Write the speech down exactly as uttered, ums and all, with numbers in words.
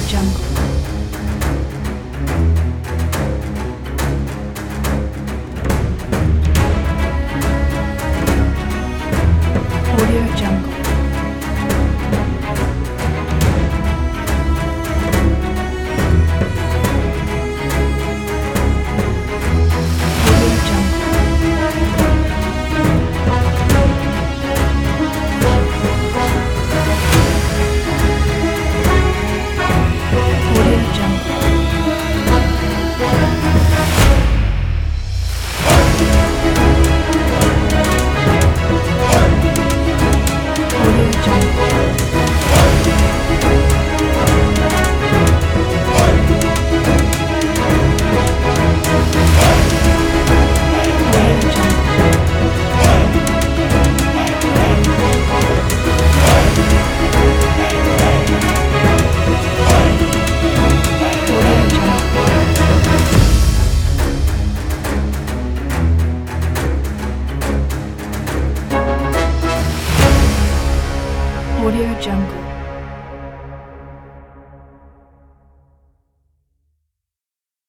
Jungle. Audio Jungle. Audio Jungle. Audio Jungle. Audio Jungle. Audio Jungle. Audio Jungle. Audio Jungle.